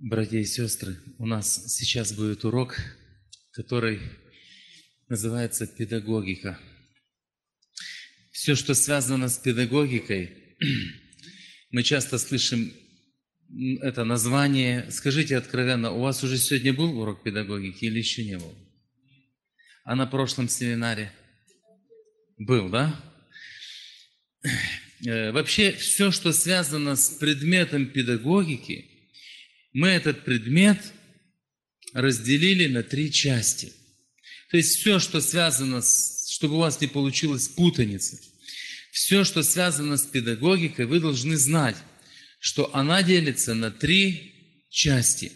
Братья и сестры, у нас сейчас будет урок, который называется «Педагогика». Все, что связано с педагогикой, мы часто слышим это название. Скажите откровенно, у вас уже сегодня был урок педагогики или еще не был? А на прошлом семинаре? Был, да? Вообще, все, что связано с предметом педагогики, мы этот предмет разделили на 3 части. То есть все, что связано чтобы у вас не получилось путаницы, все, что связано с педагогикой, вы должны знать, что она делится на 3 части.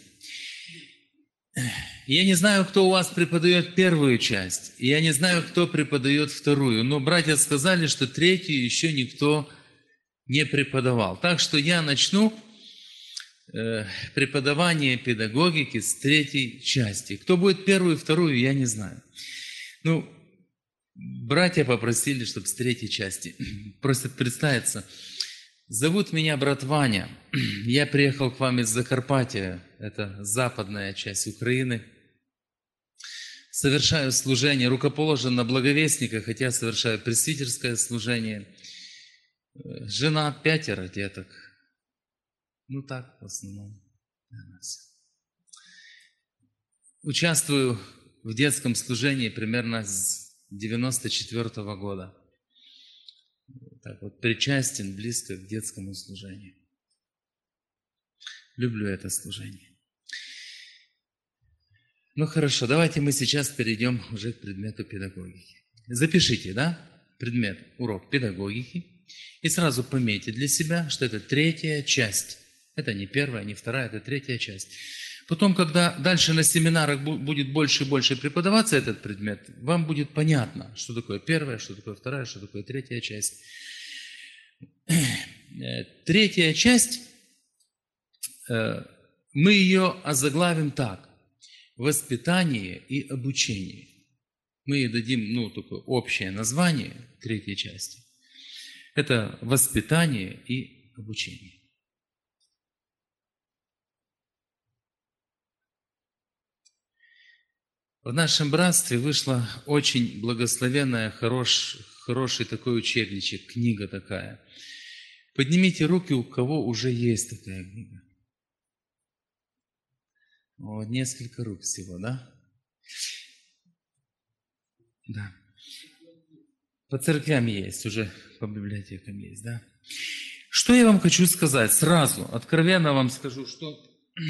Я не знаю, кто у вас преподает первую часть, и я не знаю, кто преподает вторую, но братья сказали, что третью еще никто не преподавал. Так что я начну преподавание педагогики с 3 части. Кто будет первую и вторую, я не знаю. Братья попросили, чтобы с 3 части. Просят представиться. Зовут меня брат Ваня. Я приехал к вам из Закарпатья. Это западная часть Украины. Совершаю служение, рукоположен на благовестника, хотя совершаю пресвитерское служение. Жена, 5 деток. Так, в основном для нас. Участвую в детском служении примерно с 94 года. Так вот, причастен близко к детскому служению. Люблю это служение. Хорошо, давайте мы сейчас перейдем уже к предмету педагогики. Запишите, предмет, урок педагогики. И сразу пометьте для себя, что это 3 часть. Это не 1, не 2, это 3 часть. Потом, когда дальше на семинарах будет больше и больше преподаваться этот предмет, вам будет понятно, что такое 1, что такое 2, что такое 3 часть. 3 часть, мы ее озаглавим так: воспитание и обучение. Мы ей дадим, такое общее название 3 части. Это воспитание и обучение. В нашем братстве вышла очень благословенная, хороший такой учебничек, книга такая. Поднимите руки, у кого уже есть такая книга. Несколько рук всего, да? Да. По церквям есть, уже по библиотекам есть, да? Что я вам хочу сказать сразу, откровенно вам скажу, что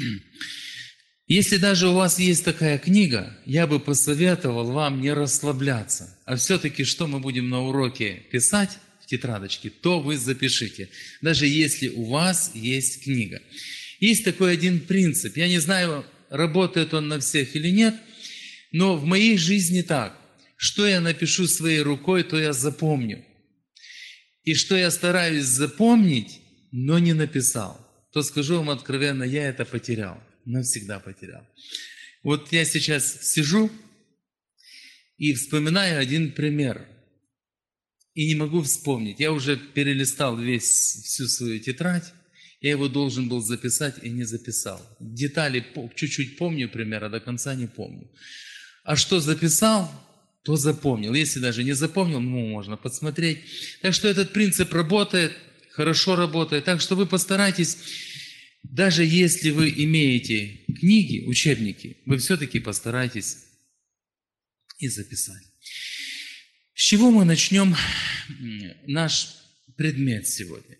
если даже у вас есть такая книга, я бы посоветовал вам не расслабляться, а все-таки, что мы будем на уроке писать в тетрадочке, то вы запишите, даже если у вас есть книга. Есть такой один принцип, я не знаю, работает он на всех или нет, но в моей жизни так: что я напишу своей рукой, то я запомню. И что я стараюсь запомнить, но не написал, то, скажу вам откровенно, я это потерял. Навсегда потерял. Вот я сейчас сижу и вспоминаю один пример. И не могу вспомнить. Я уже перелистал всю свою тетрадь. Я его должен был записать и не записал. Детали чуть-чуть помню пример, а до конца не помню. А что записал, то запомнил. Если даже не запомнил, можно подсмотреть. Так что этот принцип работает, хорошо работает. Так что вы постарайтесь. Даже если вы имеете книги, учебники, вы все-таки постарайтесь и записать. С чего мы начнем наш предмет сегодня?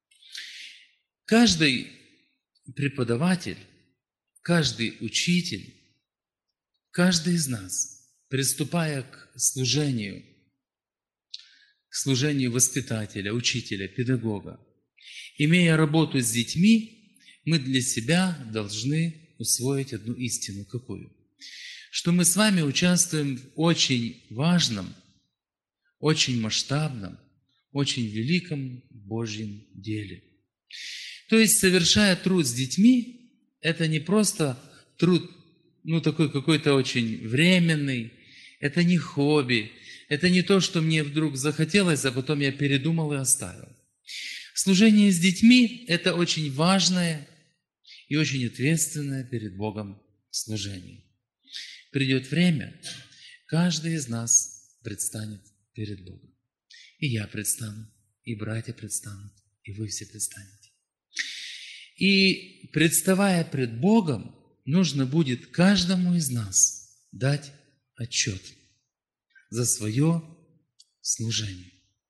Каждый преподаватель, каждый учитель, каждый из нас, приступая к служению воспитателя, учителя, педагога, имея работу с детьми, мы для себя должны усвоить одну истину. Какую? Что мы с вами участвуем в очень важном, очень масштабном, очень великом Божьем деле. То есть, совершая труд с детьми, это не просто труд, такой какой-то очень временный, это не хобби, это не то, что мне вдруг захотелось, а потом я передумал и оставил. Служение с детьми – это очень важное и очень ответственное перед Богом служение. Придет время, каждый из нас предстанет перед Богом. И я предстану, и братья предстанут, и вы все предстанете. И представая пред Богом, нужно будет каждому из нас дать отчет за свое служение.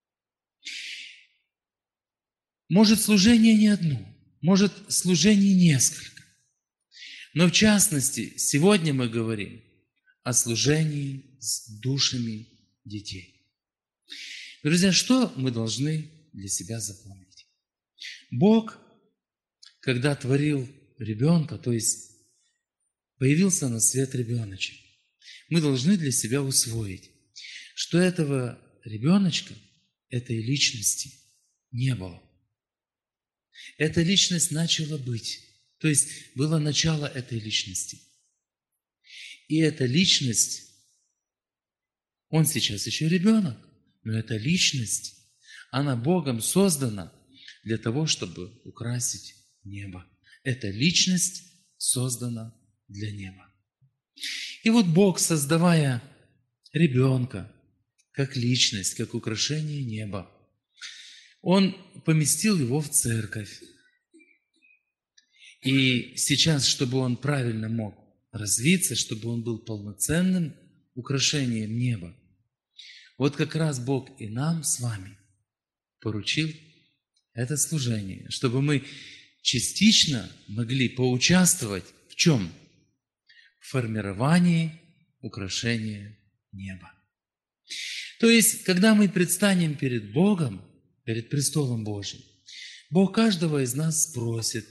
Может, служение не одно, может, служений несколько. Но в частности, сегодня мы говорим о служении с душами детей. Друзья, что мы должны для себя запомнить? Бог, когда творил ребенка, то есть появился на свет ребеночек, мы должны для себя усвоить, что этого ребеночка, этой личности не было. Эта личность начала быть, то есть было начало этой личности. И эта личность, он сейчас еще ребенок, но эта личность, она Богом создана для того, чтобы украсить небо. Эта личность создана для неба. И вот Бог, создавая ребенка как личность, как украшение неба, Он поместил его в церковь. И сейчас, чтобы он правильно мог развиться, чтобы он был полноценным украшением неба, вот как раз Бог и нам с вами поручил это служение, чтобы мы частично могли поучаствовать в чем? В формировании украшения неба. То есть, когда мы предстанем перед Богом, перед престолом Божьим, Бог каждого из нас спросит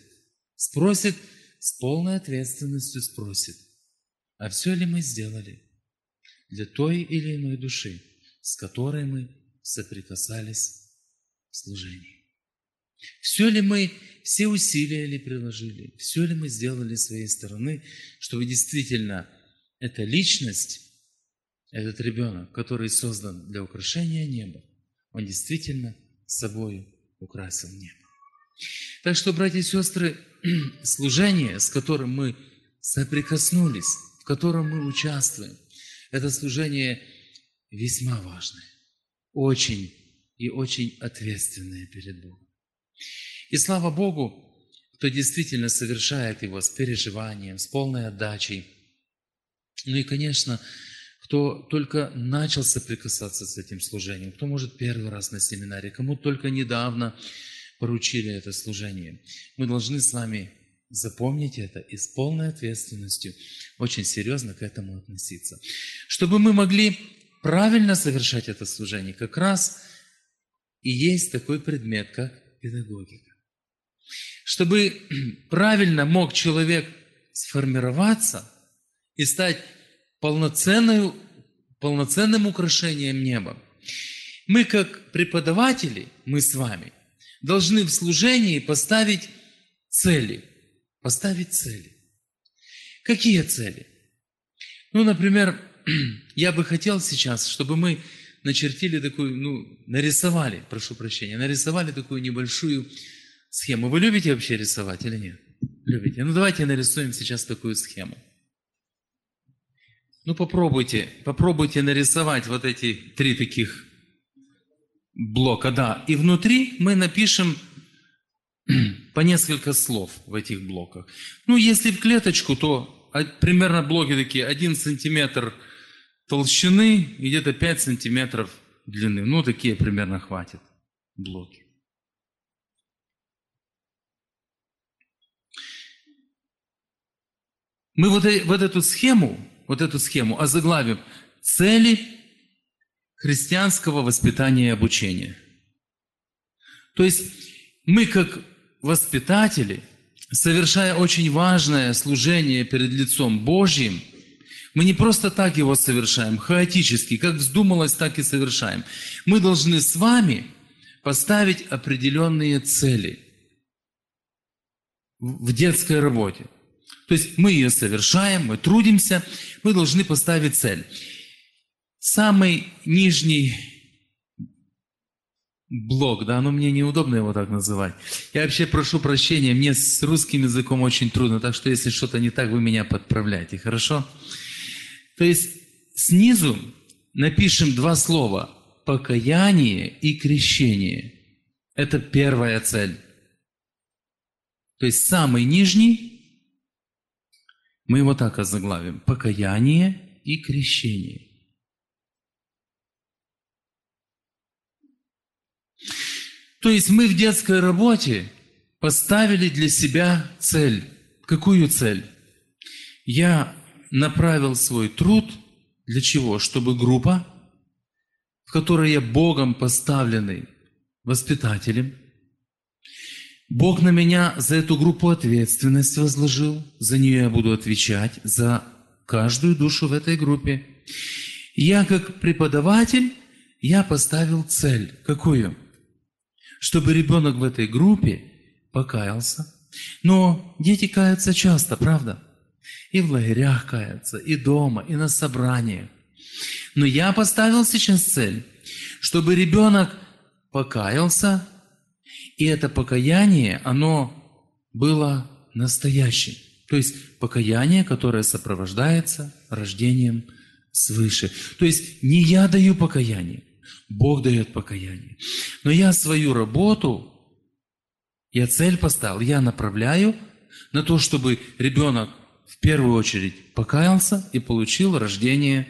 с полной ответственностью спросит, а все ли мы сделали для той или иной души, с которой мы соприкасались в служении. Все ли мы, все усилия ли приложили, все ли мы сделали с своей стороны, чтобы действительно эта личность, этот ребенок, который создан для украшения неба, он действительно собой украсил небо. Так что, братья и сестры, служение, с которым мы соприкоснулись, в котором мы участвуем, это служение весьма важное, очень и очень ответственное перед Богом. И слава Богу, кто действительно совершает его с переживанием, с полной отдачей. Ну и, конечно, кто только начал соприкасаться с этим служением, кто, может, первый раз на семинаре, кому только недавно поручили это служение. Мы должны с вами запомнить это и с полной ответственностью очень серьезно к этому относиться. Чтобы мы могли правильно совершать это служение, как раз и есть такой предмет, как педагогика. Чтобы правильно мог человек сформироваться и стать полноценным украшением неба, мы, как преподаватели, мы с вами, должны в служении поставить цели. Какие цели? Ну, например, я бы хотел сейчас, чтобы мы нарисовали такую небольшую схему. Вы любите вообще рисовать или нет? Любите? Ну, давайте нарисуем сейчас такую схему. Ну, попробуйте нарисовать вот эти 3 таких блока, да. И внутри мы напишем по несколько слов в этих блоках. Ну, если в клеточку, то примерно блоки такие 1 сантиметр толщины и где-то 5 сантиметров длины. Ну, такие примерно хватит блоки. Мы вот эту схему озаглавим «Цели христианского воспитания и обучения». То есть мы, как воспитатели, совершая очень важное служение перед лицом Божьим, мы не просто так его совершаем, хаотически, как вздумалось, так и совершаем. Мы должны с вами поставить определенные цели в детской работе. То есть мы ее совершаем, мы трудимся, мы должны поставить цель. Самый нижний блог, да, но мне неудобно его так называть. Я вообще прошу прощения, мне с русским языком очень трудно, так что если что-то не так, вы меня подправляйте, хорошо? То есть снизу напишем два слова: покаяние и крещение. Это первая цель. То есть самый нижний, мы его так озаглавим: покаяние и крещение. То есть мы в детской работе поставили для себя цель. Какую цель? Я направил свой труд для чего? Чтобы группа, в которой я Богом поставленный воспитателем, Бог на меня за эту группу ответственность возложил, за нее я буду отвечать, за каждую душу в этой группе. Я как преподаватель, я поставил цель. Какую? Чтобы ребенок в этой группе покаялся. Но дети каются часто, правда? И в лагерях каются, и дома, и на собраниях. Но я поставил сейчас цель, чтобы ребенок покаялся, и это покаяние, оно было настоящим. То есть покаяние, которое сопровождается рождением свыше. То есть не я даю покаяние, Бог дает покаяние. Но я свою работу, я цель поставил, я направляю на то, чтобы ребенок в первую очередь покаялся и получил рождение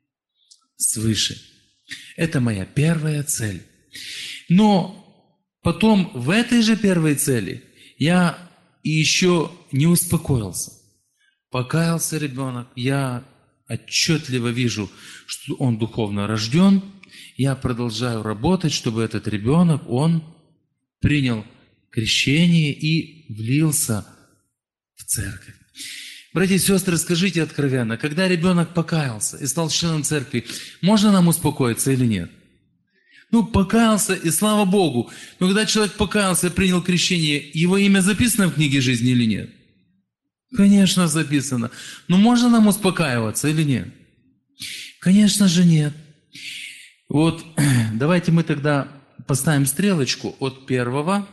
свыше. Это моя первая цель. Но потом в этой же первой цели я еще не успокоился. Покаялся ребенок, я отчетливо вижу, что он духовно рожден, я продолжаю работать, чтобы этот ребенок, он принял крещение и влился в церковь. Братья и сестры, скажите откровенно, когда ребенок покаялся и стал членом церкви, можно нам успокоиться или нет? Ну, покаялся, и слава Богу. Но когда человек покаялся и принял крещение, его имя записано в книге жизни или нет? Конечно, записано. Но можно нам успокаиваться или нет? Конечно же нет. Вот давайте мы тогда поставим стрелочку от первого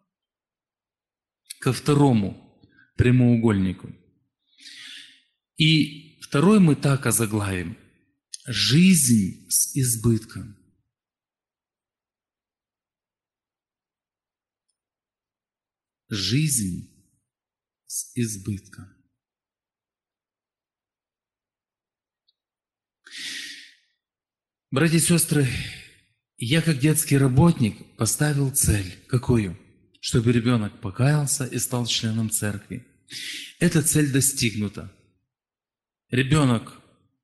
ко второму прямоугольнику. И второй мы так озаглавим: жизнь с избытком. Жизнь с избытком. Братья и сестры, я как детский работник поставил цель. Какую? Чтобы ребенок покаялся и стал членом церкви. Эта цель достигнута. Ребенок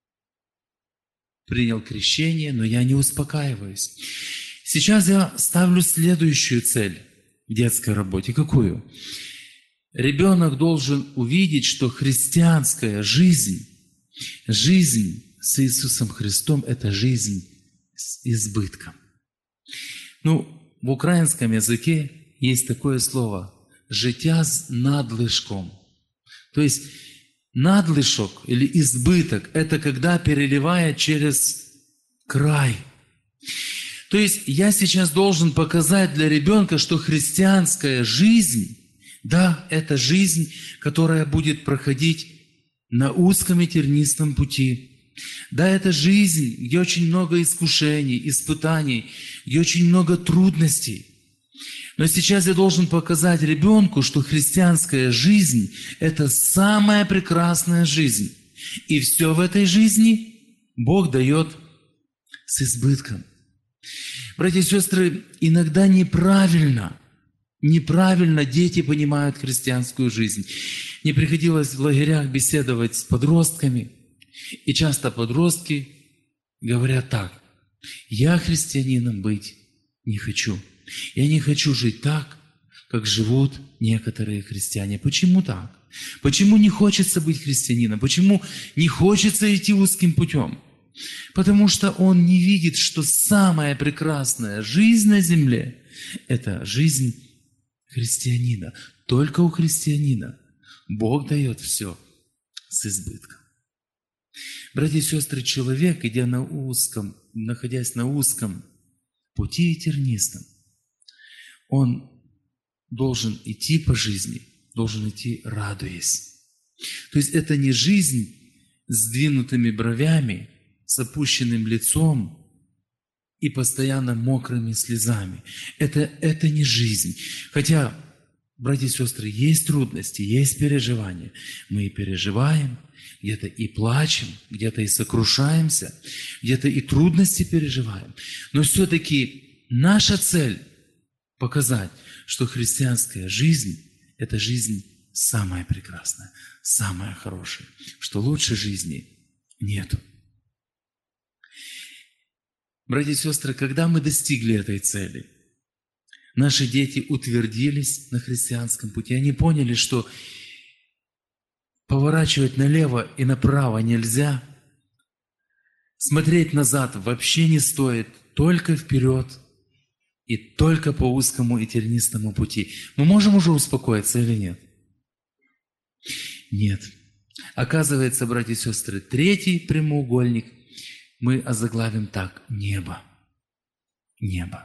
принял крещение, но я не успокаиваюсь. Сейчас я ставлю следующую цель в детской работе. Какую? Ребенок должен увидеть, что христианская жизнь, жизнь с Иисусом Христом – это жизнь с избытком. Ну, в украинском языке есть такое слово «життя з надлишком». То есть надлишок или избыток – это когда переливает через край. То есть я сейчас должен показать для ребенка, что христианская жизнь, да, это жизнь, которая будет проходить на узком и тернистом пути. Да, это жизнь, где очень много искушений, испытаний, где очень много трудностей. Но сейчас я должен показать ребенку, что христианская жизнь – это самая прекрасная жизнь. И все в этой жизни Бог дает с избытком. Братья и сестры, иногда неправильно дети понимают христианскую жизнь. Мне приходилось в лагерях беседовать с подростками, и часто подростки говорят так: я христианином быть не хочу. Я не хочу жить так, как живут некоторые христиане. Почему так? Почему не хочется быть христианином? Почему не хочется идти узким путем? Потому что он не видит, что самая прекрасная жизнь на земле – это жизнь христианина. Только у христианина Бог дает все с избытком. Братья и сестры, человек, находясь на узком пути тернистом, он должен идти по жизни, должен идти радуясь. То есть это не жизнь с сдвинутыми бровями, с опущенным лицом и постоянно мокрыми слезами. Это не жизнь. Хотя, братья и сестры, есть трудности, есть переживания. Мы и переживаем, где-то и плачем, где-то и сокрушаемся, где-то и трудности переживаем. Но все-таки наша цель – показать, что христианская жизнь – это жизнь самая прекрасная, самая хорошая, что лучше жизни нету. Братья и сестры, когда мы достигли этой цели, наши дети утвердились на христианском пути, они поняли, что поворачивать налево и направо нельзя, смотреть назад вообще не стоит, только вперед и только по узкому и тернистому пути. Мы можем уже успокоиться или нет? Нет. Оказывается, братья и сестры, третий прямоугольник мы озаглавим так – небо. Небо.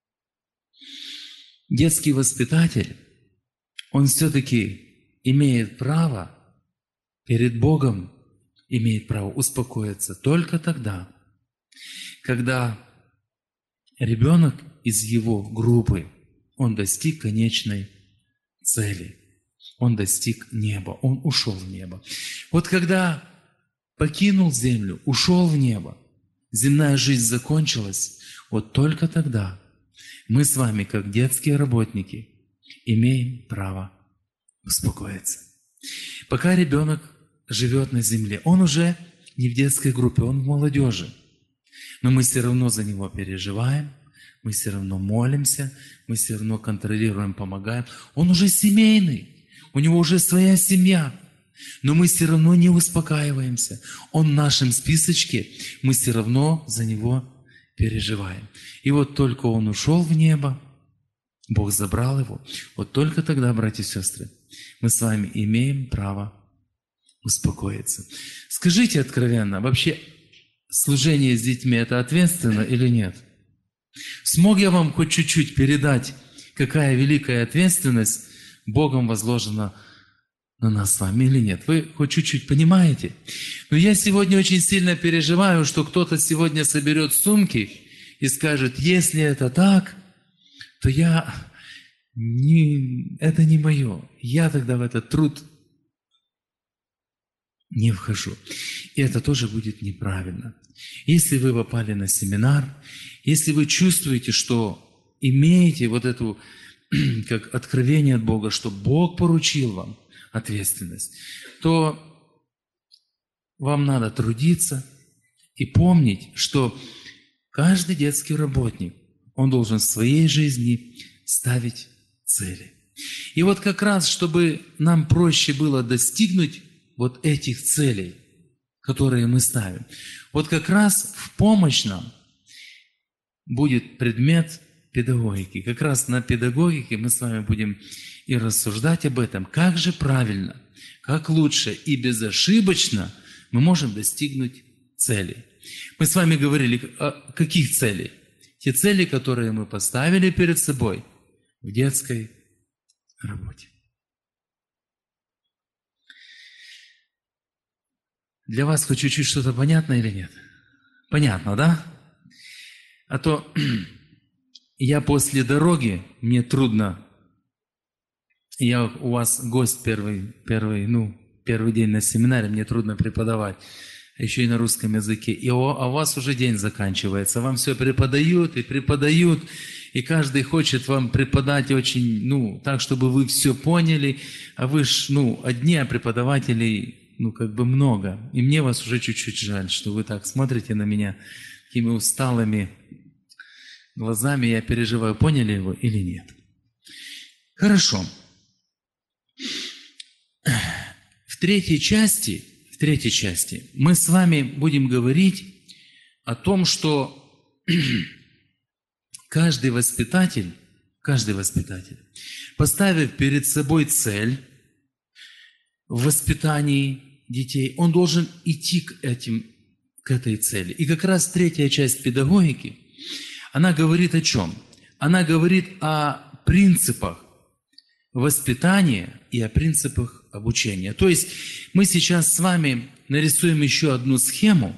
Детский воспитатель, он все-таки имеет право перед Богом, имеет право успокоиться только тогда, когда ребенок из его группы, он достиг конечной цели. Он достиг неба, он ушел в небо. Вот когда покинул землю, ушел в небо, земная жизнь закончилась, вот только тогда мы с вами, как детские работники, имеем право успокоиться. Пока ребенок живет на земле, он уже не в детской группе, он в молодежи. Но мы все равно за него переживаем, мы все равно молимся, мы все равно контролируем, помогаем. Он уже семейный. У него уже своя семья, но мы все равно не успокаиваемся. Он в нашем списочке, мы все равно за него переживаем. И вот только он ушел в небо, Бог забрал его, вот только тогда, братья и сестры, мы с вами имеем право успокоиться. Скажите откровенно, вообще служение с детьми – это ответственно или нет? Смог я вам хоть чуть-чуть передать, какая великая ответственность Богом возложено на нас с вами или нет? Вы хоть чуть-чуть понимаете? Но я сегодня очень сильно переживаю, что кто-то сегодня соберет сумки и скажет, если это так, то это не мое. Я тогда в этот труд не вхожу. И это тоже будет неправильно. Если вы попали на семинар, если вы чувствуете, что имеете вот эту как откровение от Бога, что Бог поручил вам ответственность, то вам надо трудиться и помнить, что каждый детский работник, он должен в своей жизни ставить цели. И вот как раз, чтобы нам проще было достигнуть вот этих целей, которые мы ставим, вот как раз в помощь нам будет предмет педагогики. Как раз на педагогике мы с вами будем и рассуждать об этом, как же правильно, как лучше и безошибочно мы можем достигнуть целей. Мы с вами говорили о каких целей? Те цели, которые мы поставили перед собой в детской работе. Для вас хоть чуть-чуть что-то понятно или нет? Понятно, да? А то я после дороги, мне трудно. Я у вас гость первый день на семинаре, мне трудно преподавать, еще и на русском языке. А у вас уже день заканчивается, вам все преподают, и каждый хочет вам преподать очень, так, чтобы вы все поняли, а вы ж, одни, а преподавателей, много. И мне вас уже чуть-чуть жаль, что вы так смотрите на меня такими усталыми глазами, я переживаю, поняли его или нет. Хорошо. В третьей части мы с вами будем говорить о том, что каждый воспитатель, поставив перед собой цель в воспитании детей, он должен идти к этой цели. И как раз третья часть педагогики, она говорит о чем? Она говорит о принципах воспитания и о принципах обучения. То есть мы сейчас с вами нарисуем еще одну схему.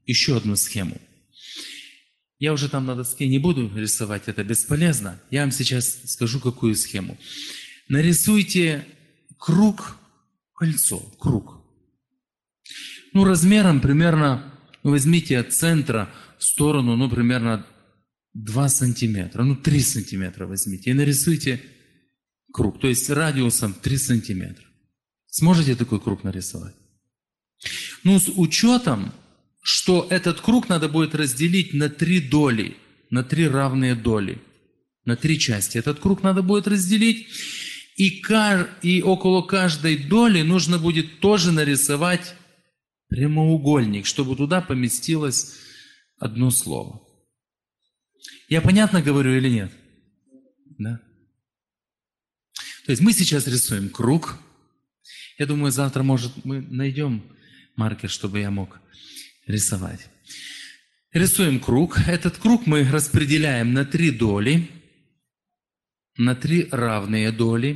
Я уже там на доске не буду рисовать, это бесполезно. Я вам сейчас скажу, какую схему. Нарисуйте круг, кольцо, круг. Размером примерно, возьмите от центра в сторону, примерно 2 сантиметра, 3 сантиметра возьмите и нарисуйте круг, то есть радиусом 3 сантиметра. Сможете такой круг нарисовать? С учетом, что этот круг надо будет разделить на 3 доли, на 3 равные доли, на 3 части. Этот круг надо будет разделить, и около каждой доли нужно будет тоже нарисовать прямоугольник, чтобы туда поместилось одно слово. Я понятно говорю или нет? Да? То есть мы сейчас рисуем круг. Я думаю, завтра, может, мы найдем маркер, чтобы я мог рисовать. Рисуем круг. Этот круг мы распределяем на 3 доли, на 3 равные доли.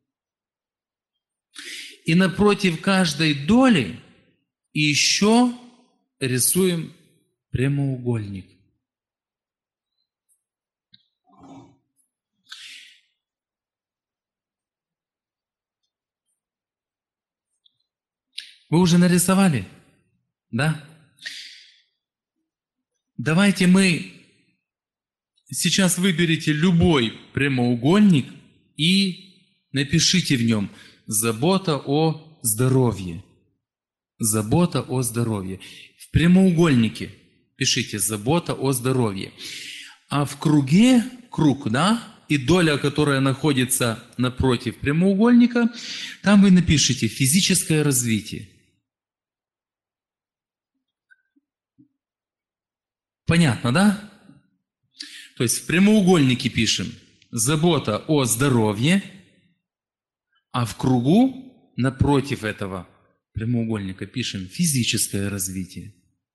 И напротив каждой доли еще рисуем прямоугольник. Вы уже нарисовали? Да? Давайте мы сейчас выберите любой прямоугольник и напишите в нем «Забота о здоровье». Забота о здоровье. В прямоугольнике пишите «Забота о здоровье». А в круге, и доля, которая находится напротив прямоугольника, там вы напишите «Физическое развитие». Понятно, да? То есть в прямоугольнике пишем «Забота о здоровье», а в кругу напротив этого прямоугольника пишем «Физическое развитие».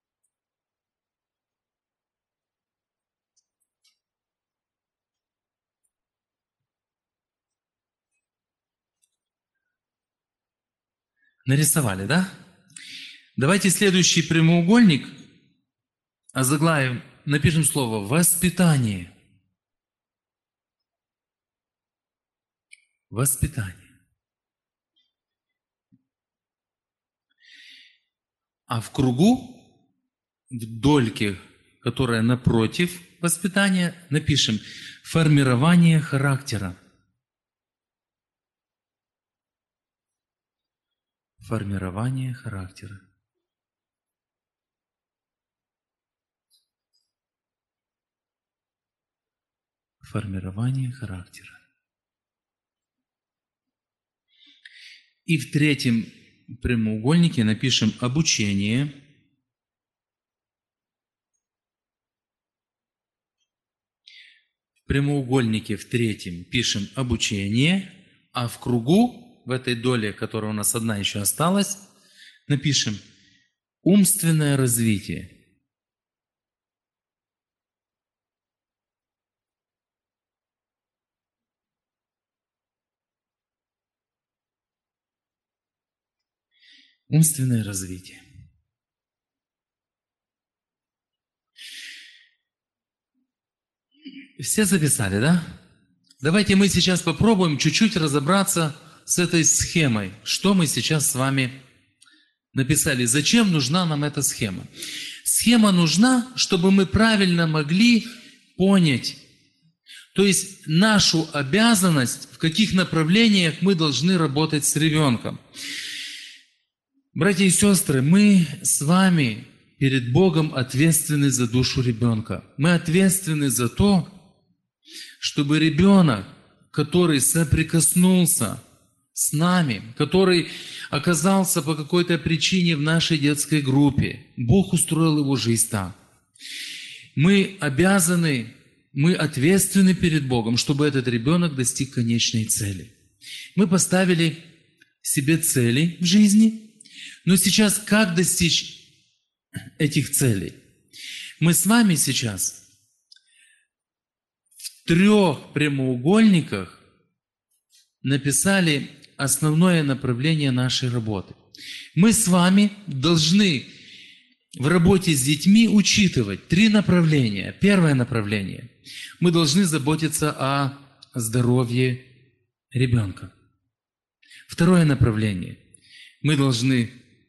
Нарисовали, да? Давайте следующий прямоугольник озаглавим, напишем слово «воспитание». Воспитание. А в кругу, в дольке, которая напротив воспитания, напишем «формирование характера». Формирование характера. Формирование характера. И в третьем прямоугольнике напишем обучение. В прямоугольнике в третьем пишем обучение, а в кругу, в этой доле, которая у нас одна еще осталась, напишем умственное развитие. Умственное развитие. Все записали, да? Давайте мы сейчас попробуем чуть-чуть разобраться с этой схемой. Что мы сейчас с вами написали? Зачем нужна нам эта схема? Схема нужна, чтобы мы правильно могли понять, то есть нашу обязанность, в каких направлениях мы должны работать с ребенком. Братья и сестры, мы с вами перед Богом ответственны за душу ребенка. Мы ответственны за то, чтобы ребенок, который соприкоснулся с нами, который оказался по какой-то причине в нашей детской группе, Бог устроил его жизнь так. Мы обязаны, мы ответственны перед Богом, чтобы этот ребенок достиг конечной цели. Мы поставили себе цели в жизни, но сейчас как достичь этих целей? Мы с вами сейчас трех прямоугольниках написали основное направление нашей работы. Мы с вами должны в работе с детьми учитывать 3 направления. Первое направление. Мы должны заботиться о здоровье ребенка. Второе направление. Мы должны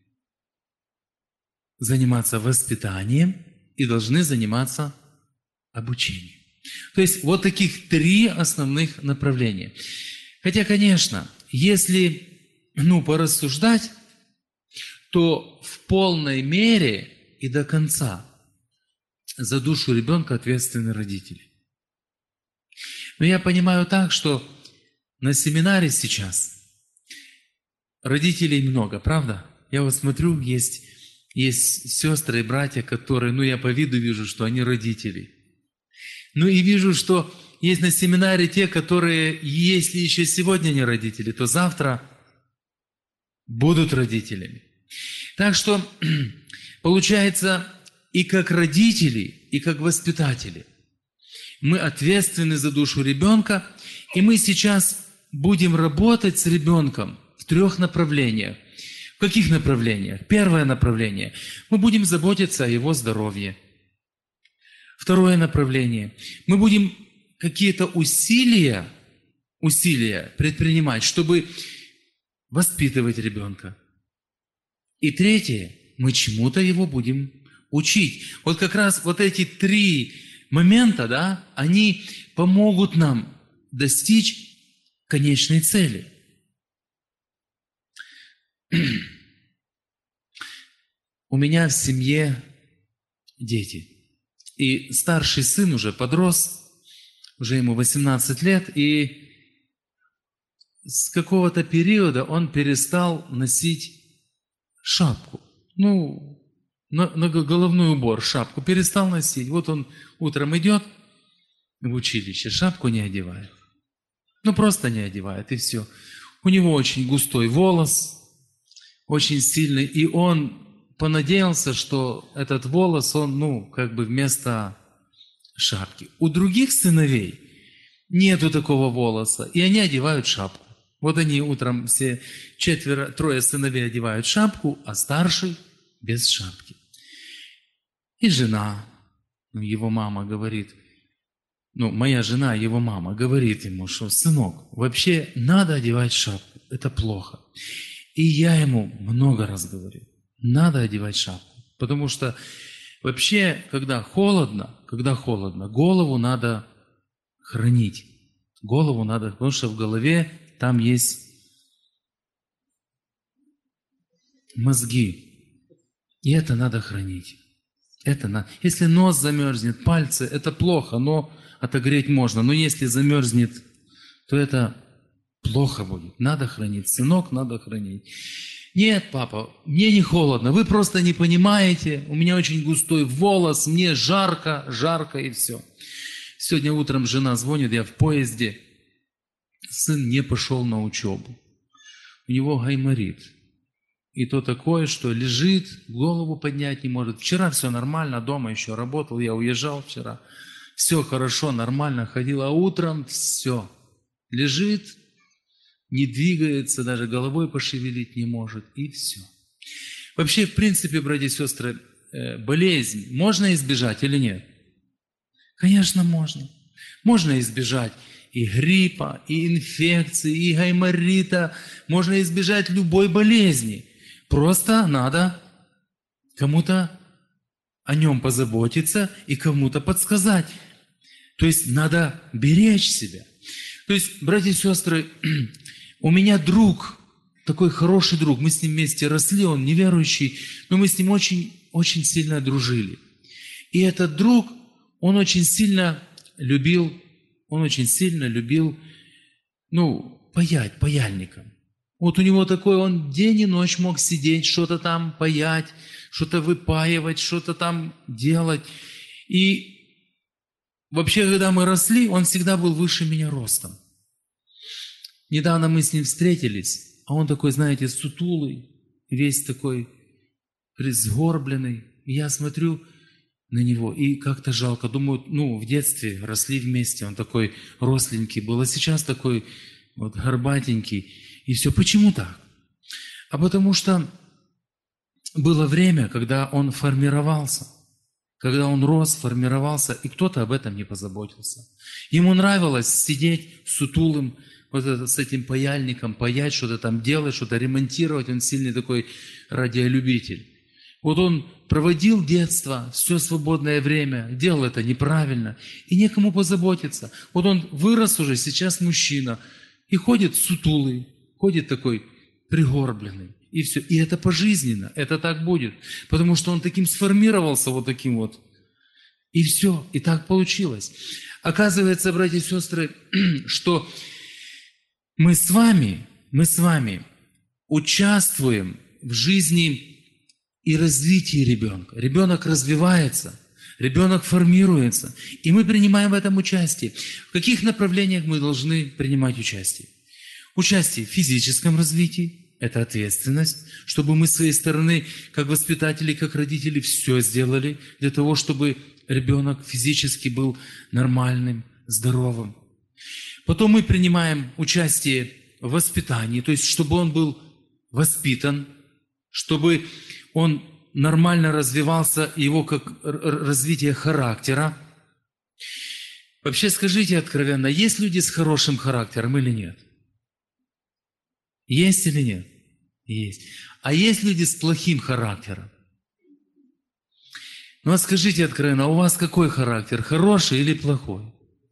заниматься воспитанием и должны заниматься обучением. То есть вот таких 3 основных направления. Хотя, конечно, если порассуждать, то в полной мере и до конца за душу ребенка ответственны родители. Но я понимаю так, что на семинаре сейчас родителей много, правда? Я вот смотрю, есть сестры и братья, которые, я по виду вижу, что они родители. И вижу, что есть на семинаре те, которые, если еще сегодня не родители, то завтра будут родителями. Так что получается, и как родители, и как воспитатели мы ответственны за душу ребенка, и мы сейчас будем работать с ребенком в 3 направлениях. В каких направлениях? Первое направление. Мы будем заботиться о его здоровье. Второе направление. Мы будем какие-то усилия предпринимать, чтобы воспитывать ребенка. И третье. Мы чему-то его будем учить. Вот как раз вот эти 3 момента, они помогут нам достичь конечной цели. У меня в семье дети. И старший сын уже подрос, уже ему 18 лет, и с какого-то периода он перестал носить шапку. На головной убор шапку перестал носить. Вот он утром идет в училище, шапку не одевает. Просто не одевает, и все. У него очень густой волос, очень сильный, и он понадеялся, что этот волос, он, вместо шапки. У других сыновей нету такого волоса, и они одевают шапку. Вот они утром все 3 сыновей одевают шапку, а старший без шапки. И жена, его мама говорит, моя жена, его мама, говорит ему, что, сынок, вообще надо одевать шапку, это плохо. И я ему много раз говорю, надо одевать шапку, потому что вообще, когда холодно, голову надо хранить. Голову надо, потому что в голове там есть мозги. И это надо хранить. Если нос замерзнет, пальцы, это плохо, но отогреть можно. Но если замерзнет, то это плохо будет. Надо хранить. Сынок, надо хранить. Нет, папа, мне не холодно. Вы просто не понимаете. У меня очень густой волос, мне жарко и все. Сегодня утром жена звонит, я в поезде. Сын не пошел на учебу. У него гайморит. И то такое, что лежит, голову поднять не может. Вчера все нормально, дома еще работал, я уезжал вчера. Все хорошо, нормально ходил, а утром все. Лежит, не двигается, даже головой пошевелить не может, и все. Вообще, в принципе, братья и сестры, болезнь можно избежать или нет? Конечно, можно. Можно избежать и гриппа, и инфекции, и гайморита. Можно избежать любой болезни. Просто надо кому-то о нем позаботиться и кому-то подсказать. То есть надо беречь себя. То есть, братья и сестры, у меня друг, такой хороший друг, мы с ним вместе росли, он неверующий, но мы с ним очень, очень сильно дружили. И этот друг, он очень сильно любил, паять паяльником. Вот у него такой, он день и ночь мог сидеть, что-то там паять, что-то выпаивать, что-то там делать. И вообще, когда мы росли, он всегда был выше меня ростом. Недавно мы с ним встретились, а он такой, знаете, сутулый, весь такой присгорбленный. И я смотрю, на него. И как-то жалко. Думаю, в детстве росли вместе, он такой росленький был, а сейчас такой вот горбатенький. И все. Почему так? А потому что было время, когда он формировался, когда он рос, формировался, и кто-то об этом не позаботился. Ему нравилось сидеть сутулым, с этим паяльником, паять, что-то там делать, что-то ремонтировать. Он сильный такой радиолюбитель. Вот он проводил детство, все свободное время, делал это неправильно, и некому позаботиться. Вот он вырос уже, сейчас мужчина, и ходит сутулый, ходит такой пригорбленный, и все. И это пожизненно, это так будет, потому что он таким сформировался, вот таким вот. И все, и так получилось. Оказывается, братья и сестры, что мы с вами участвуем в жизни и развитии ребенка. Ребенок развивается, ребенок формируется, и мы принимаем в этом участие. В каких направлениях мы должны принимать участие? Участие в физическом развитии – это ответственность, чтобы мы с своей стороны, как воспитатели, как родители, все сделали для того, чтобы ребенок физически был нормальным, здоровым. Потом мы принимаем участие в воспитании, то есть чтобы он был воспитан, чтобы он нормально развивался, его как развитие характера. Вообще скажите откровенно, есть люди с хорошим характером или нет? Есть или нет? Есть. А есть люди с плохим характером? Ну а скажите откровенно, у вас какой характер, хороший или плохой?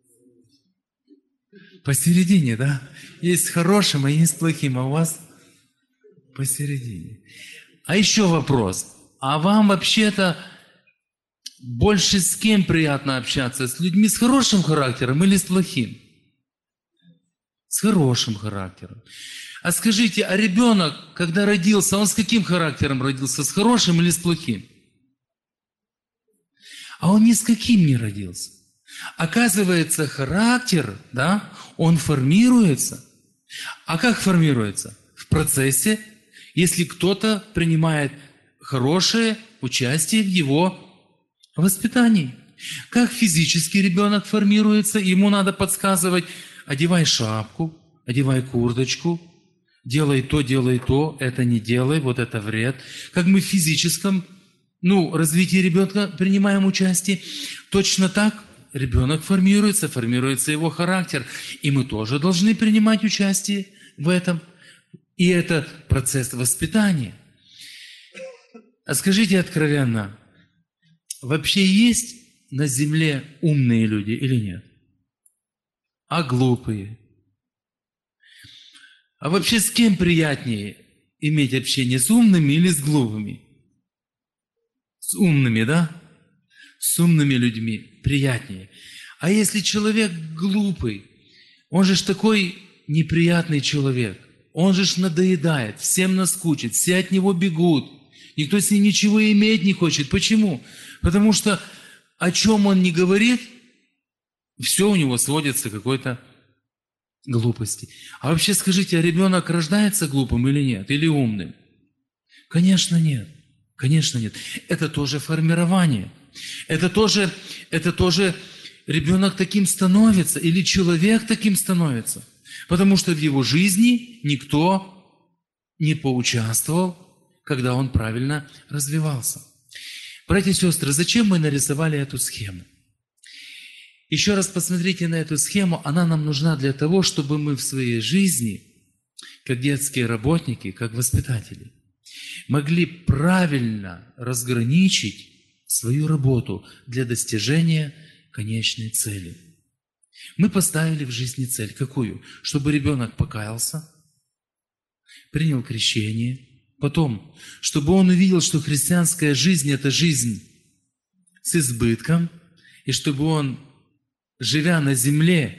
Посередине, да? Есть с хорошим, а есть с плохим, а у вас посередине. А еще вопрос. А вам вообще-то больше с кем приятно общаться? С людьми с хорошим характером или с плохим? С хорошим характером. А скажите, а ребенок, когда родился, он с каким характером родился? С хорошим или с плохим? А он ни с каким не родился. Оказывается, характер, да, он формируется. А как формируется? В процессе, если кто-то принимает хорошее участие в его воспитании. Как физически ребенок формируется, ему надо подсказывать: одевай шапку, одевай курточку, делай то, это не делай, вот это вред. Как мы в физическом развитии ребенка принимаем участие, точно так ребенок формируется его характер. И мы тоже должны принимать участие в этом. И это процесс воспитания. А скажите откровенно, вообще есть на земле умные люди или нет? А глупые? А вообще с кем приятнее иметь общение, с умными или с глупыми? С умными, да? С умными людьми приятнее. А если человек глупый, он же такой неприятный человек, он же надоедает, всем наскучит, все от него бегут, никто с ним ничего иметь не хочет. Почему? Потому что о чем он не говорит, все у него сводится к какой-то глупости. А вообще скажите, а ребенок рождается глупым или нет? Или умным? Конечно, нет. Конечно, нет. Это тоже формирование. Это тоже ребенок таким становится, или человек таким становится. Потому что в его жизни никто не поучаствовал, когда он правильно развивался. Братья и сестры, зачем мы нарисовали эту схему? Еще раз посмотрите на эту схему. Она нам нужна для того, чтобы мы в своей жизни, как детские работники, как воспитатели, могли правильно разграничить свою работу для достижения конечной цели. Мы поставили в жизни цель. Какую? Чтобы ребенок покаялся, принял крещение, потом, чтобы он увидел, что христианская жизнь – это жизнь с избытком, и чтобы он, живя на земле,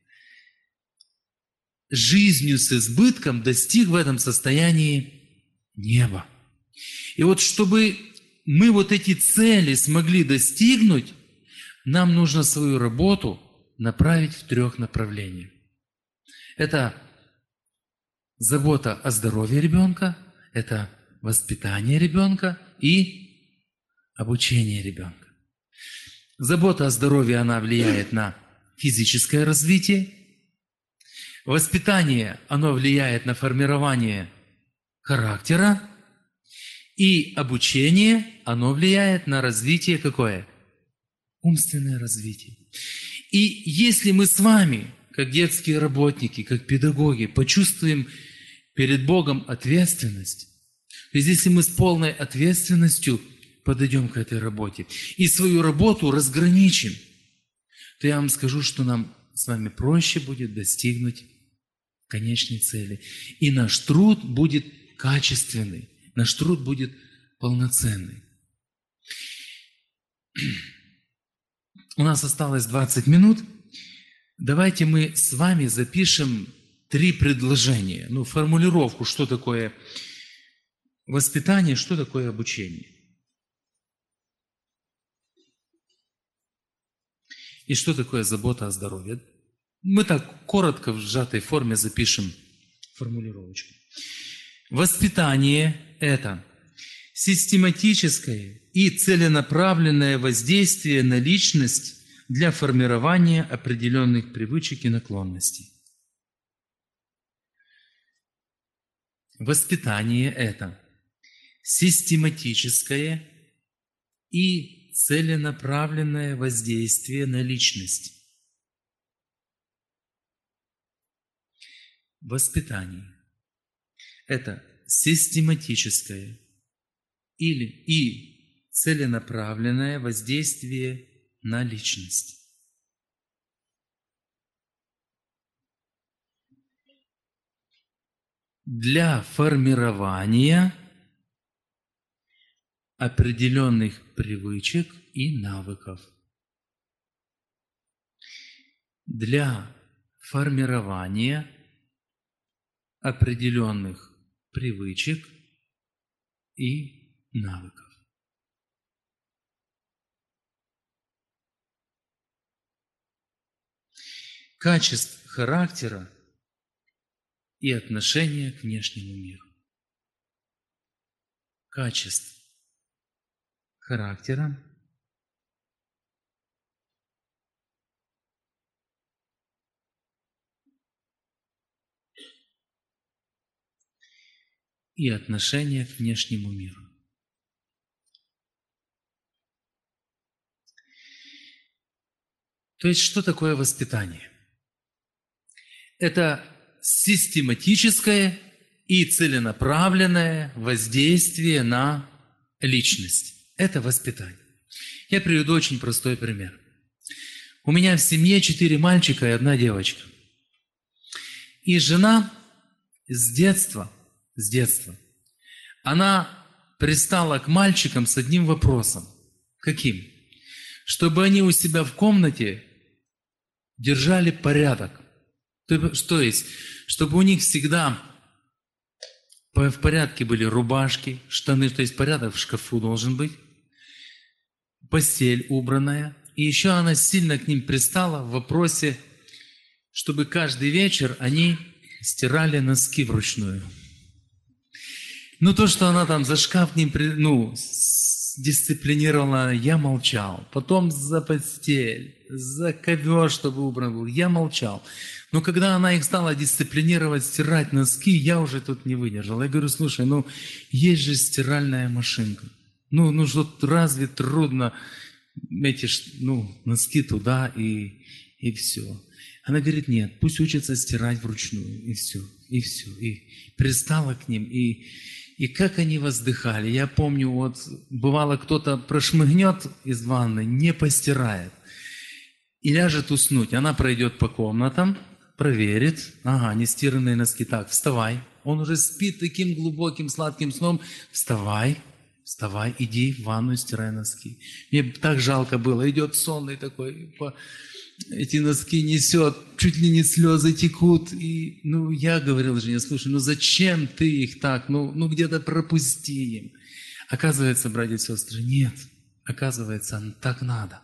жизнью с избытком достиг в этом состоянии неба. И вот чтобы мы вот эти цели смогли достигнуть, нам нужно свою работу направить в 3 направлениях. Это забота о здоровье ребенка, это воспитание ребенка и обучение ребенка. Забота о здоровье, она влияет на физическое развитие. Воспитание, оно влияет на формирование характера. И обучение, оно влияет на развитие какое? Умственное развитие. И если мы с вами, как детские работники, как педагоги, почувствуем перед Богом ответственность, то есть если мы с полной ответственностью подойдем к этой работе и свою работу разграничим, то я вам скажу, что нам с вами проще будет достигнуть конечной цели. И наш труд будет качественный, наш труд будет полноценный. У нас осталось 20 минут. Давайте мы с вами запишем 3 предложения. Формулировку, что такое воспитание, что такое обучение. И что такое забота о здоровье. Мы так коротко в сжатой форме запишем формулировочку. Воспитание – это систематическое и целенаправленное воздействие на личность для формирования определенных привычек и наклонностей. Воспитание – это систематическое и целенаправленное воздействие на личность. Воспитание – это систематическое и целенаправленное воздействие на личность. Для формирования определенных привычек и навыков. Для формирования определенных привычек и навыков. Качеств характера и отношения к внешнему миру. Качеств характера и отношения к внешнему миру. То есть, что такое воспитание? Это систематическое и целенаправленное воздействие на личность. Это воспитание. Я приведу очень простой пример. У меня в семье 4 мальчика и 1 девочка. И жена с детства, она пристала к мальчикам с одним вопросом. Каким? Чтобы они у себя в комнате держали порядок. То есть, чтобы у них всегда в порядке были рубашки, штаны, то есть порядок в шкафу должен быть, постель убранная. И еще она сильно к ним пристала в вопросе, чтобы каждый вечер они стирали носки вручную. То, что она там за шкаф к ним дисциплинировала, я молчал. Потом за постель, за ковер, чтобы убран был, я молчал. Но когда она их стала дисциплинировать, стирать носки, я уже тут не выдержал. Я говорю, слушай, есть же стиральная машинка. Что разве трудно эти носки туда и все. Она говорит, нет, пусть учатся стирать вручную, и все. И пристала к ним, и как они воздыхали. Я помню, бывало, кто-то прошмыгнет из ванны, не постирает, и ляжет уснуть. Она пройдет по комнатам, проверит, не стиранные носки, так, вставай. Он уже спит таким глубоким, сладким сном. Вставай, иди в ванну, стирай носки. Мне так жалко было, идет сонный такой, эти носки несет, чуть ли не слезы текут. И, я говорил жене, слушай, зачем ты их так, где-то пропусти им. Оказывается, братья и сестры, нет, оказывается, так надо.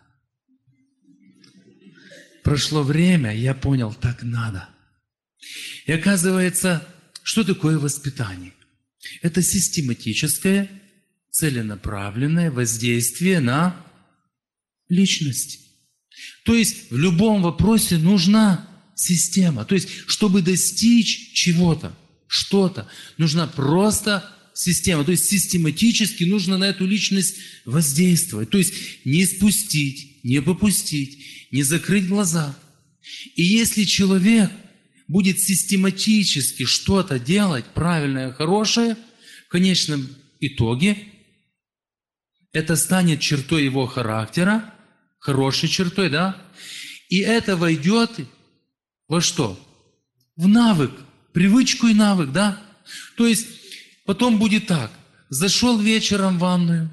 Прошло время, я понял, так надо. И оказывается, что такое воспитание? Это систематическое, целенаправленное воздействие на личность. То есть в любом вопросе нужна система. То есть, чтобы достичь чего-то, что-то, нужна просто система. То есть систематически нужно на эту личность воздействовать. То есть не спустить, не попустить, не закрыть глаза. И если человек будет систематически что-то делать правильное, хорошее, в конечном итоге это станет чертой его характера, хорошей чертой, да? И это войдет во что? В навык, привычку и навык, да? То есть потом будет так. Зашел вечером в ванную,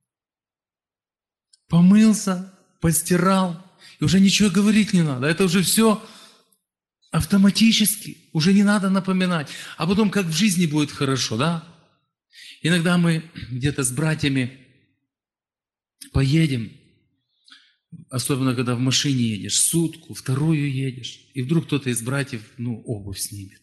помылся, постирал, и уже ничего говорить не надо. Это уже все автоматически, уже не надо напоминать. А потом как в жизни будет хорошо, да? Иногда мы где-то с братьями поедем, особенно когда в машине едешь, сутку, вторую едешь, и вдруг кто-то из братьев, обувь снимет.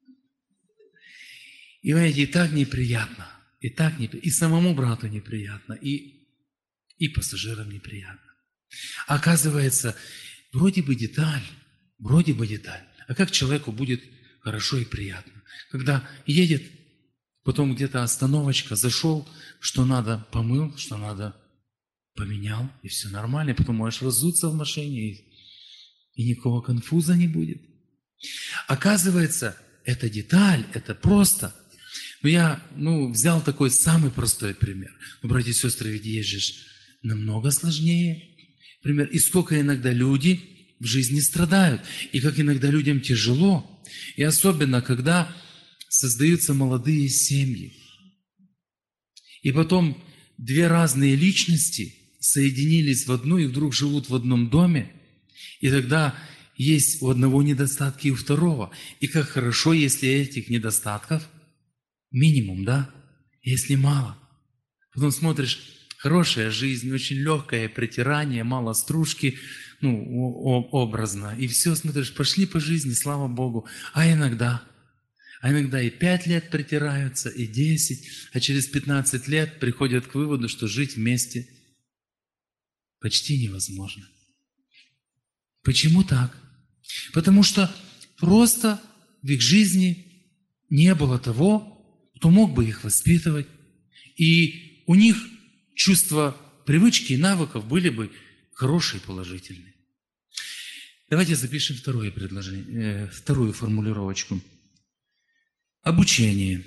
И, знаете, и так неприятно, и самому брату неприятно, и пассажирам неприятно. Оказывается, вроде бы деталь, а как человеку будет хорошо и приятно, когда едет, потом где-то остановочка, зашел, что надо помыл, что надо поменял, и все нормально, и потом можешь разуться в машине, и никакого конфуза не будет. Оказывается, это деталь, это просто. Но я, взял такой самый простой пример. Братья и сестры, ведь есть же намного сложнее пример. И сколько иногда люди в жизни страдают, и как иногда людям тяжело. И особенно, когда создаются молодые семьи. И потом две разные личности соединились в одну и вдруг живут в одном доме, и тогда есть у одного недостатки и у второго. И как хорошо, если этих недостатков минимум, да? Если мало. Потом смотришь, хорошая жизнь, очень легкое притирание, мало стружки, образно. И все, смотришь, пошли по жизни, слава Богу. А иногда и 5 лет притираются, и 10, а через 15 лет приходят к выводу, что жить вместе почти невозможно. Почему так? Потому что просто в их жизни не было того, кто мог бы их воспитывать. И у них чувства привычки и навыков были бы хорошие и положительные. Давайте запишем второе предложение, вторую формулировочку. Обучение.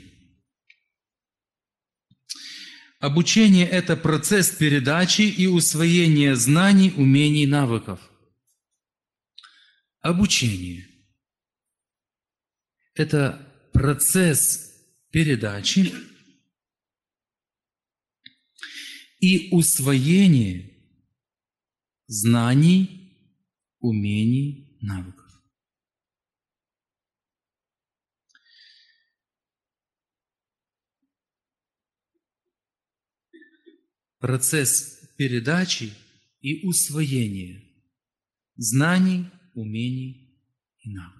Обучение – это процесс передачи и усвоения знаний, умений, навыков. Обучение – это процесс передачи и усвоения знаний, умений, навыков. Процесс передачи и усвоения знаний, умений и навыков.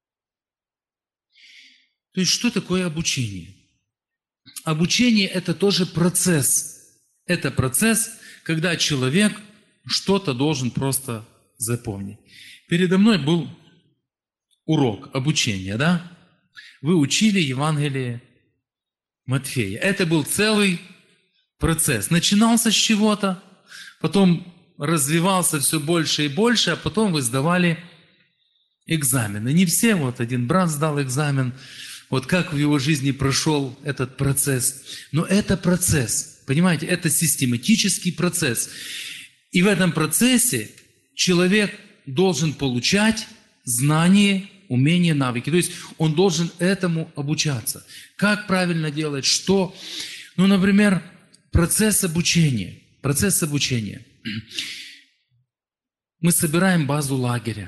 То есть, что такое обучение? Обучение – это тоже процесс. Это процесс, когда человек что-то должен просто запомнить. Передо мной был урок обучения, да? Вы учили Евангелие Матфея. Это был целый процесс. Начинался с чего-то, потом развивался все больше и больше, а потом вы сдавали экзамены. Не все, один брат сдал экзамен, как в его жизни прошел этот процесс. Но это процесс, понимаете, это систематический процесс. И в этом процессе человек должен получать знания, умения, навыки. То есть он должен этому обучаться. Как правильно делать, что? Например, процесс обучения. Мы собираем базу лагеря.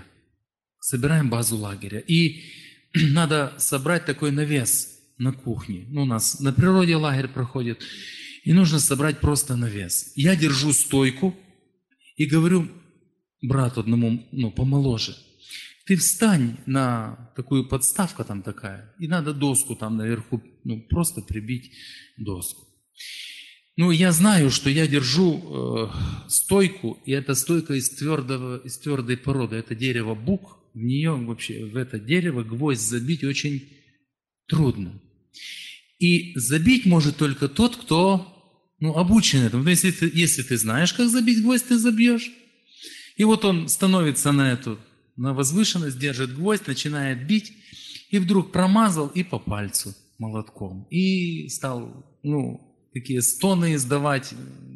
И надо собрать такой навес на кухне. У нас на природе лагерь проходит. И нужно собрать просто навес. Я держу стойку и говорю брату одному, помоложе. Ты встань на такую подставка там такая. И надо доску там наверху, просто прибить доску. Ну, я знаю, что я держу стойку, и эта стойка из твердой породы. Это дерево бук. В нее вообще, в это дерево гвоздь забить очень трудно. И забить может только тот, кто обучен этому. Но если ты знаешь, как забить гвоздь, ты забьешь. И вот он становится на возвышенность, держит гвоздь, начинает бить, и вдруг промазал и по пальцу молотком. И стал, такие стоны издавать,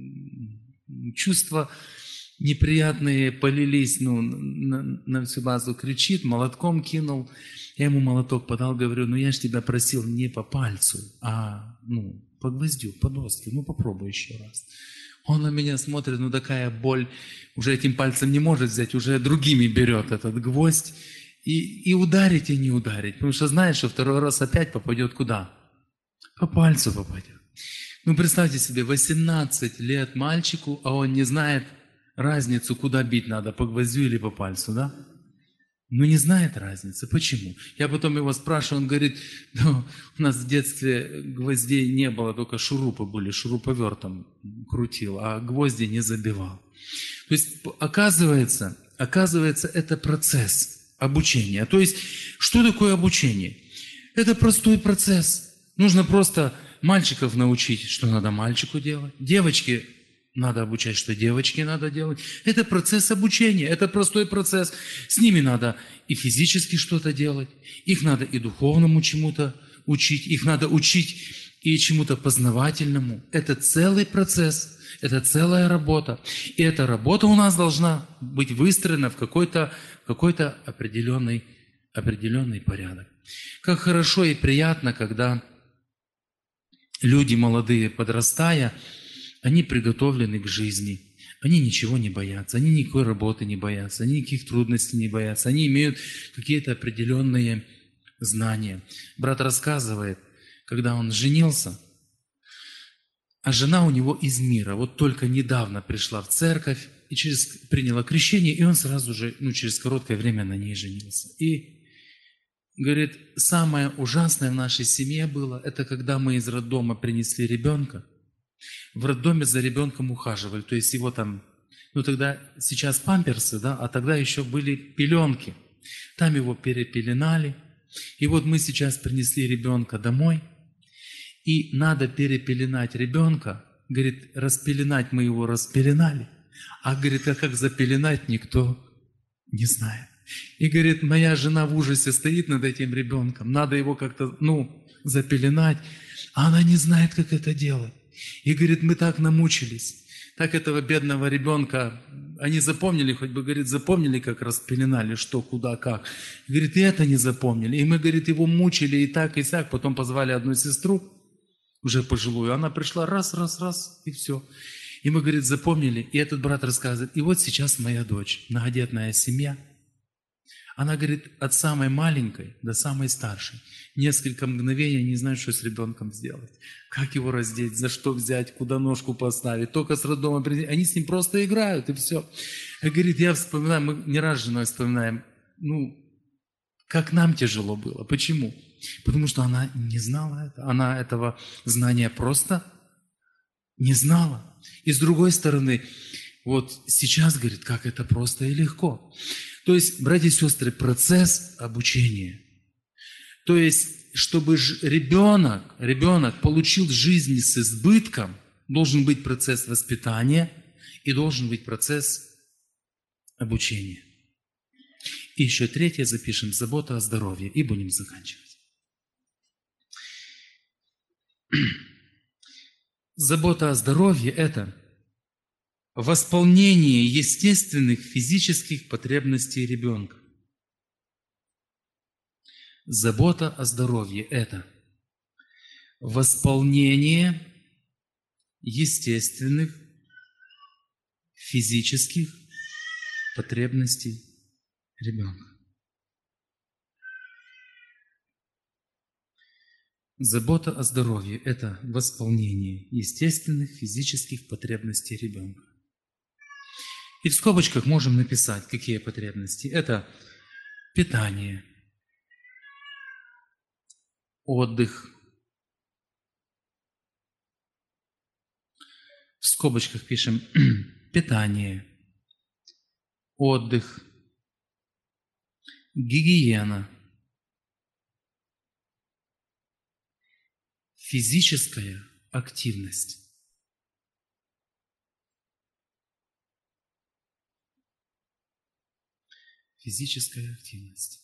чувства неприятные полились, на всю базу, кричит, молотком кинул. Я ему молоток подал, говорю, я же тебя просил не по пальцу, а, по гвоздю, по доске, попробуй еще раз. Он на меня смотрит, такая боль, уже этим пальцем не может взять, уже другими берет этот гвоздь. И ударить, и не ударить, потому что знает, что второй раз опять попадет куда? По пальцу попадет. Представьте себе, 18 лет мальчику, а он не знает разницу, куда бить надо, по гвоздю или по пальцу, да? Не знает разницы. Почему? Я потом его спрашиваю, он говорит, у нас в детстве гвоздей не было, только шурупы были, шуруповертом крутил, а гвозди не забивал. То есть, оказывается, это процесс обучения. То есть, что такое обучение? Это простой процесс. Нужно просто мальчиков научить, что надо мальчику делать, девочки надо обучать, что девочке надо делать. Это процесс обучения, это простой процесс. С ними надо и физически что-то делать, их надо и духовному чему-то учить, их надо учить и чему-то познавательному. Это целый процесс, это целая работа. И эта работа у нас должна быть выстроена в какой-то определенный порядок. Как хорошо и приятно, когда люди молодые, подрастая, они приготовлены к жизни. Они ничего не боятся, они никакой работы не боятся, они никаких трудностей не боятся. Они имеют какие-то определенные знания. Брат рассказывает, когда он женился, а жена у него из мира. Вот только недавно пришла в церковь и приняла крещение, и он сразу же, через короткое время на ней женился. И говорит, самое ужасное в нашей семье было, это когда мы из роддома принесли ребенка, в роддоме за ребенком ухаживали, то есть его там, тогда сейчас памперсы, да, а тогда еще были пеленки. Там его перепеленали. И вот мы сейчас принесли ребенка домой, и надо перепеленать ребенка. Говорит, распеленать мы его распеленали, а говорит, а как запеленать, никто не знает. И говорит, моя жена в ужасе стоит над этим ребенком, надо его как-то, запеленать, а она не знает, как это делать. И говорит, мы так намучились, так этого бедного ребенка, они запомнили, хоть бы, говорит, запомнили, как распеленали, что, куда, как. И говорит, и это не запомнили. И мы, говорит, его мучили и так, и сяк. Потом позвали одну сестру, уже пожилую, она пришла раз, и все. И мы, говорит, запомнили. И этот брат рассказывает, и вот сейчас моя дочь, многодетная семья, она, говорит, от самой маленькой до самой старшей несколько мгновений не знают, что с ребенком сделать. Как его раздеть, за что взять, куда ножку поставить. Только с роддома принести. Они с ним просто играют, и все. И говорит, я вспоминаю, мы не раз с женой вспоминаем, как нам тяжело было. Почему? Потому что она не знала это. Она этого знания просто не знала. И с другой стороны, вот сейчас, говорит, как это просто и легко. То есть, братья и сестры, процесс обучения. То есть, чтобы ребенок получил жизнь с избытком, должен быть процесс воспитания и должен быть процесс обучения. И еще третье запишем, забота о здоровье, и будем заканчивать. Забота о здоровье – это восполнение естественных физических потребностей ребенка. Забота о здоровье – это восполнение естественных физических потребностей ребенка. Забота о здоровье – это восполнение естественных физических потребностей ребенка. И в скобочках можем написать, какие потребности. Это питание, отдых, в скобочках пишем питание, отдых, гигиена, физическая активность. Физическая активность.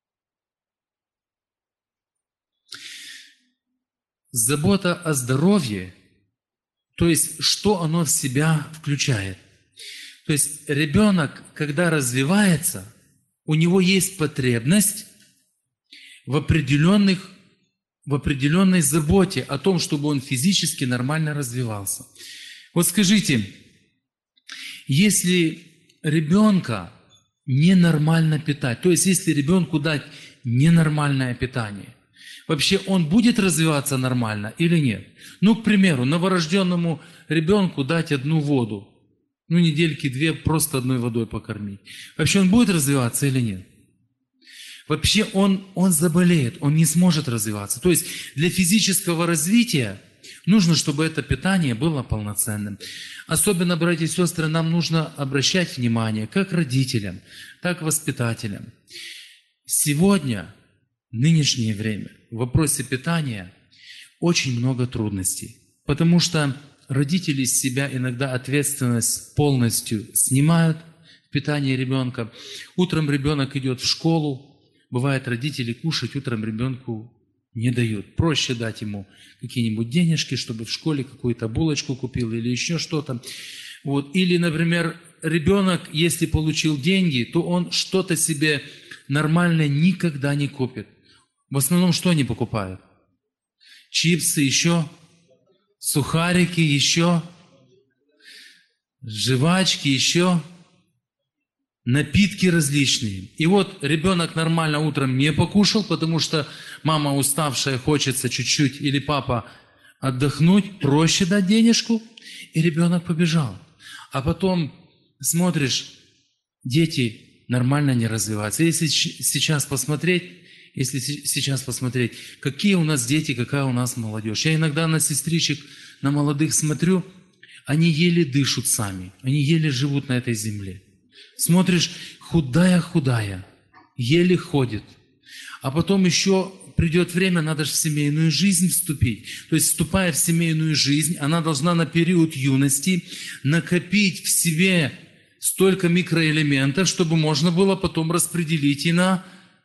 Забота о здоровье, то есть что оно в себя включает. То есть ребенок, когда развивается, у него есть потребность в определенной заботе о том, чтобы он физически нормально развивался. Вот скажите, если ребенка ненормально питать, то есть если ребенку дать ненормальное питание, вообще он будет развиваться нормально или нет? Ну, к примеру, новорожденному ребенку дать одну воду, недельки две просто одной водой покормить. Вообще он будет развиваться или нет? Вообще он заболеет, он не сможет развиваться. То есть для физического развития нужно, чтобы это питание было полноценным. Особенно, братья и сестры, нам нужно обращать внимание как родителям, так и воспитателям. Сегодня, в нынешнее время, в вопросе питания очень много трудностей, потому что родители с себя иногда ответственность полностью снимают в питании ребенка. Утром ребенок идет в школу, бывает, родители кушать утром ребенку не дают. Проще дать ему какие-нибудь денежки, чтобы в школе какую-то булочку купил или еще что-то. Вот. Или, например, ребенок, если получил деньги, то он что-то себе нормальное никогда не купит. В основном что они покупают? Чипсы, еще сухарики, еще жвачки, еще напитки различные. И вот ребенок нормально утром не покушал, потому что мама уставшая, хочется чуть-чуть, или папа отдохнуть, проще дать денежку, и ребенок побежал. А потом смотришь, дети нормально не развиваются. Если сейчас посмотреть, какие у нас дети, какая у нас молодежь. Я иногда на сестричек, на молодых смотрю, они еле дышат сами, они еле живут на этой земле. Смотришь, худая, еле ходит. А потом еще придет время, надо же в семейную жизнь вступить. То есть, вступая в семейную жизнь, она должна на период юности накопить в себе столько микроэлементов, чтобы можно было потом распределить и на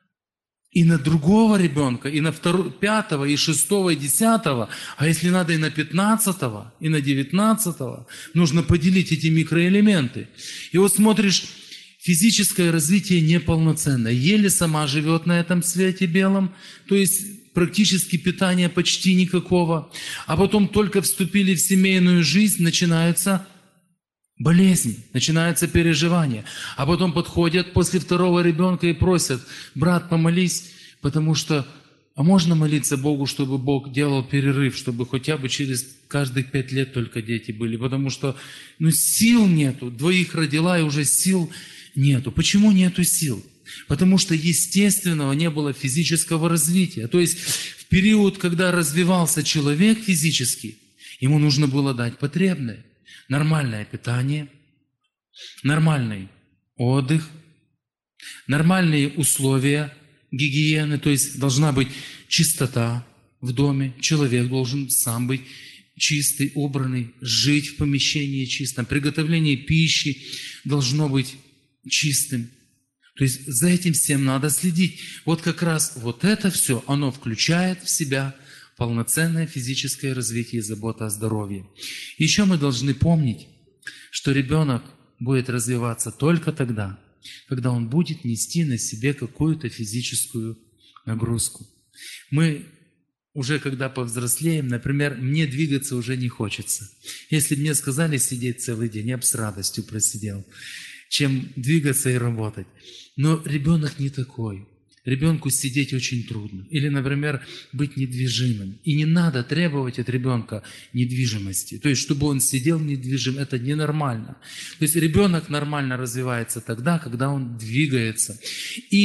другого ребенка, и на пятого, и шестого, и десятого, а если надо и на 15-го, и на 19-го, нужно поделить эти микроэлементы. И вот смотришь, физическое развитие неполноценное, еле сама живет на этом свете белом, то есть практически питания почти никакого, а потом только вступили в семейную жизнь, начинаются болезни, начинаются переживания. А потом подходят после второго ребенка и просят: брат, помолись, потому что, а можно молиться Богу, чтобы Бог делал перерыв, чтобы хотя бы через каждых 5 лет только дети были, потому что сил нету, 2 родила, и уже сил нету. Почему нету сил? Потому что естественного не было физического развития. То есть в период, когда развивался человек физически, ему нужно было дать потребное. Нормальное питание, нормальный отдых, нормальные условия гигиены, то есть должна быть чистота в доме, человек должен сам быть чистый, убранный, жить в помещении чистом, приготовление пищи должно быть чистым. То есть за этим всем надо следить. Вот как раз вот это все, оно включает в себя полноценное физическое развитие и забота о здоровье. Еще мы должны помнить, что ребенок будет развиваться только тогда, когда он будет нести на себе какую-то физическую нагрузку. Мы уже когда повзрослеем, например, мне двигаться уже не хочется. Если бы мне сказали сидеть целый день, я бы с радостью просидел, чем двигаться и работать. Но ребенок не такой. Ребенку сидеть очень трудно. Или, например, быть недвижимым. И не надо требовать от ребенка недвижимости. То есть, чтобы он сидел недвижим, это ненормально. То есть, ребенок нормально развивается тогда, когда он двигается. И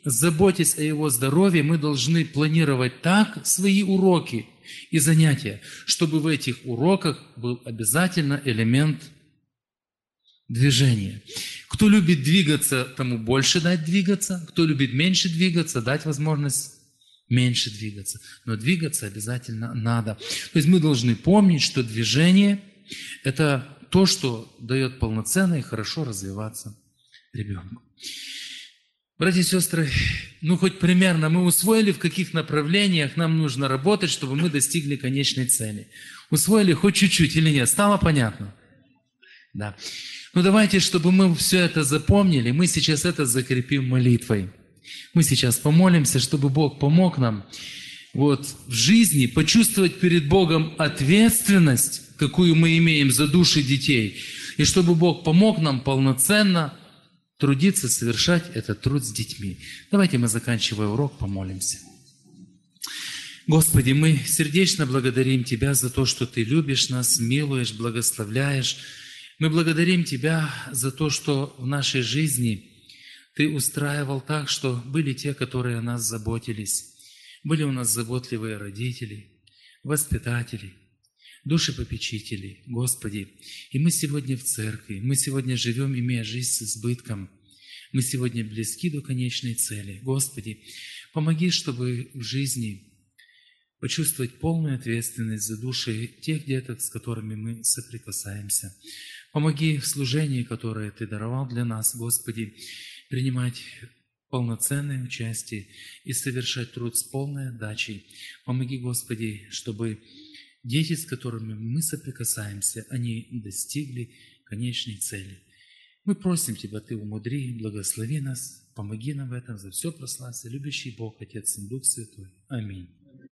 заботясь о его здоровье, мы должны планировать так свои уроки и занятия, чтобы в этих уроках был обязательно элемент движения. Кто любит двигаться, тому больше дать двигаться. Кто любит меньше двигаться, дать возможность меньше двигаться. Но двигаться обязательно надо. То есть мы должны помнить, что движение – это то, что дает полноценно и хорошо развиваться ребенку. Братья и сестры, хоть примерно мы усвоили, в каких направлениях нам нужно работать, чтобы мы достигли конечной цели. Усвоили хоть чуть-чуть или нет? Стало понятно? Да. Давайте, чтобы мы все это запомнили, мы сейчас это закрепим молитвой. Мы сейчас помолимся, чтобы Бог помог нам в жизни почувствовать перед Богом ответственность, какую мы имеем за души детей, и чтобы Бог помог нам полноценно трудиться, совершать этот труд с детьми. Давайте мы, заканчивая урок, помолимся. Господи, мы сердечно благодарим Тебя за то, что Ты любишь нас, милуешь, благословляешь. Мы благодарим Тебя за то, что в нашей жизни Ты устраивал так, что были те, которые о нас заботились. Были у нас заботливые родители, воспитатели, душепопечители, Господи. И мы сегодня в церкви, мы сегодня живем, имея жизнь с избытком. Мы сегодня близки до конечной цели. Господи, помоги, чтобы в жизни почувствовать полную ответственность за души тех деток, с которыми мы соприкасаемся. Помоги в служении, которое Ты даровал для нас, Господи, принимать полноценное участие и совершать труд с полной отдачей. Помоги, Господи, чтобы дети, с которыми мы соприкасаемся, они достигли конечной цели. Мы просим Тебя, Ты умудри, благослови нас, помоги нам в этом, за все прославься, любящий Бог, Отец и Дух Святой. Аминь.